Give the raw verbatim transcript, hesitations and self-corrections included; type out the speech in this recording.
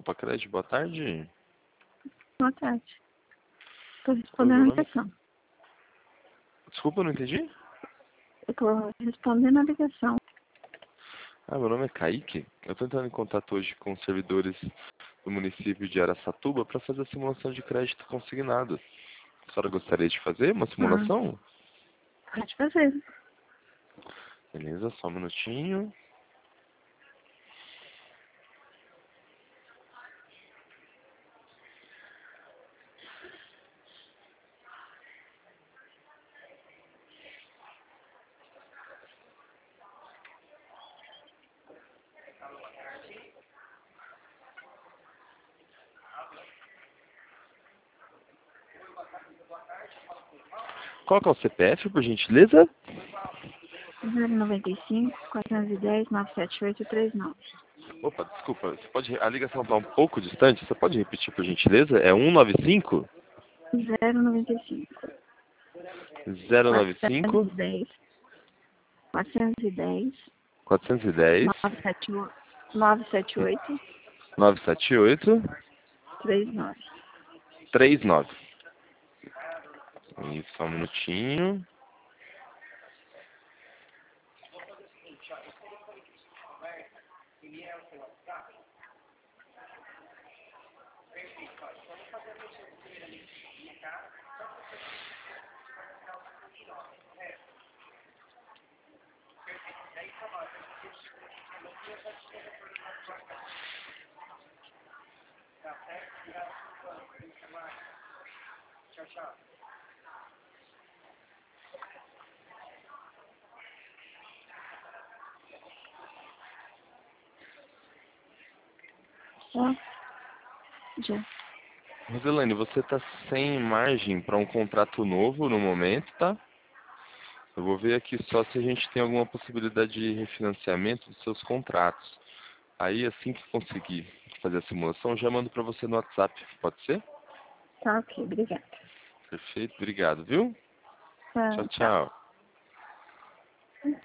Copa Crédito, boa tarde. Boa tarde. Estou Oi, respondendo meu a nome é... ligação. Desculpa, eu não entendi. Eu estou respondendo a ligação. Ah, meu nome é Kaique. Eu estou entrando em contato hoje com os servidores do município de Araçatuba para fazer a simulação de crédito consignado. A senhora gostaria de fazer uma Ah, simulação? pode fazer. Beleza, só um minutinho. Qual que é o C P F, por gentileza? zero noventa e cinco, quatrocentos e dez, novecentos e setenta e oito, trinta e nove. Opa, desculpa, você pode... a ligação está um pouco distante, você pode repetir, por gentileza? É cento e noventa e cinco? zero noventa e cinco, zero nove cinco, quatrocentos e dez, quatrocentos e dez, quatrocentos e dez, novecentos e setenta e oito, novecentos e setenta e oito, trinta e nove. trinta e nove. Isso, só um minutinho. Ó, já. Roselane, você está sem margem para um contrato novo no momento, tá? Eu vou ver aqui só se a gente tem alguma possibilidade de refinanciamento dos seus contratos. Aí, assim que conseguir fazer a simulação, eu já mando para você no WhatsApp. Pode ser? Tá ok, obrigada. Perfeito, obrigado, viu? Tá, Tchau, tchau. tchau.